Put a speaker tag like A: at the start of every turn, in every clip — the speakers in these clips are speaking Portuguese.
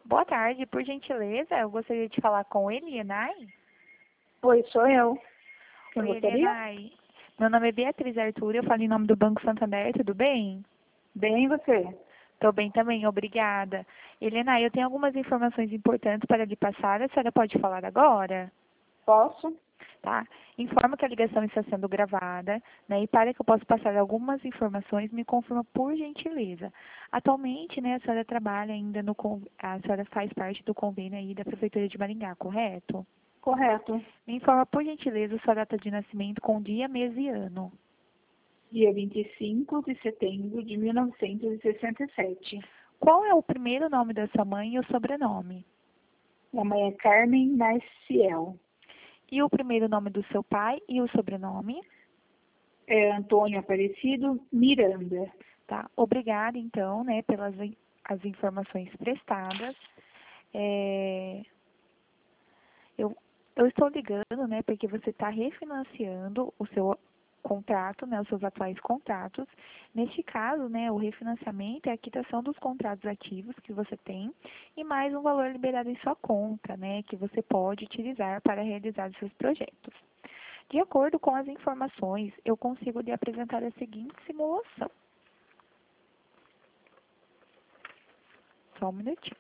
A: Boa tarde, por gentileza, eu gostaria de falar com Elienay.
B: Oi, sou eu. Quem
A: Oi,
B: gostaria?
A: Elienay. Meu nome é Beatriz Arthur, eu falo em nome do Banco Santander, tudo bem?
B: Bem, e você?
A: Estou bem também, obrigada. Elienay, eu tenho algumas informações importantes para lhe passar, a senhora pode falar agora?
B: Posso?
A: Tá? Informo que a ligação está sendo gravada, né? E para que eu possa passar algumas informações, me confirma por gentileza. Atualmente, né, a senhora trabalha ainda a senhora faz parte do convênio aí da Prefeitura de Maringá, correto?
B: Correto.
A: Me informa por gentileza sua data de nascimento com dia, mês e ano.
B: Dia 25 de setembro de 1967.
A: Qual é o primeiro nome da sua mãe e o sobrenome?
B: Minha mãe é Carmen Maciel.
A: E o primeiro nome do seu pai e o sobrenome?
B: É Antônio Aparecido Miranda.
A: Tá? Obrigada, então, né, pelas as informações prestadas. É, eu estou ligando, né, porque você está refinanciando o seu contrato, né, os seus atuais contratos. Neste caso, né, o refinanciamento é a quitação dos contratos ativos que você tem e mais um valor liberado em sua conta, né, que você pode utilizar para realizar os seus projetos. De acordo com as informações, eu consigo lhe apresentar a seguinte simulação. Só um minutinho.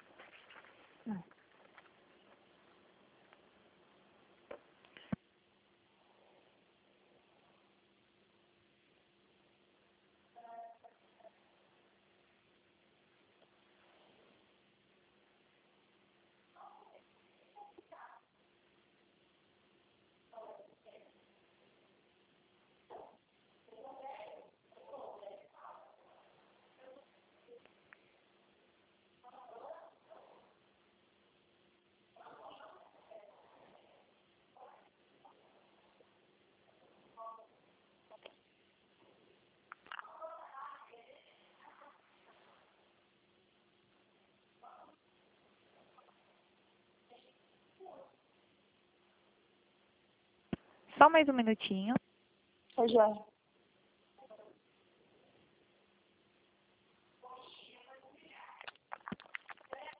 A: Só mais um minutinho.
B: Já.